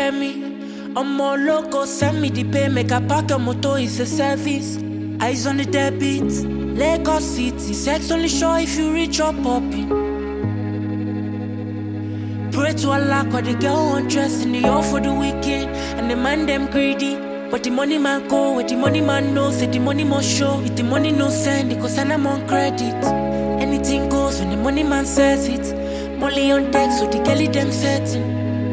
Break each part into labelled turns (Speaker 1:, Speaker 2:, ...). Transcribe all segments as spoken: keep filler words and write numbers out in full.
Speaker 1: hear me? I'm more loco, send me the pay, make a pack your motor, it's a service. Eyes on the debit, Lagos City, sex only show if you reach your popping. Pray to Allah, cause the girl undressed in the all for the weekend. And the man them greedy, but the money man go, where the money man knows, say the money must show. If the money no send, it cause I'm on credit. Anything goes when the money man says it. Molly on deck, so the girlie them setting.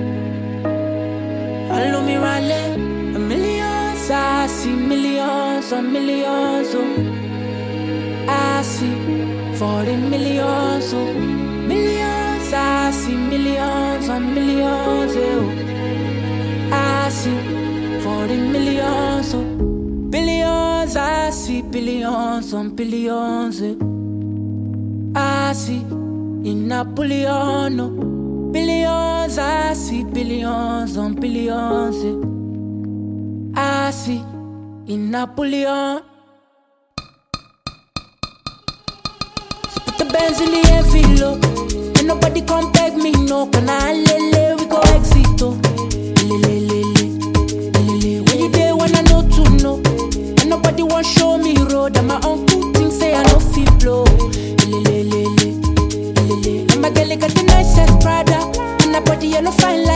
Speaker 1: Follow me rally, a millions, I see millions on millions, oh. I see forty millions, oh. Millions, I see millions on millions, oh. I see forty millions, oh. Billions, I see billions on billions, oh. I see in Napoleon, oh. Billions, I see billions on billions, eh. I see in Napoleon. So put the bands in the heavy low. And nobody come beg me, no. Can I lele, we go exit, oh. Lele, lele, lele. When you there, when I know to know. And nobody want show me road. And my uncle thinks say I no feel blow. Lele, lele, lele. And my girl got the nicest Prada. And her body yellow fine like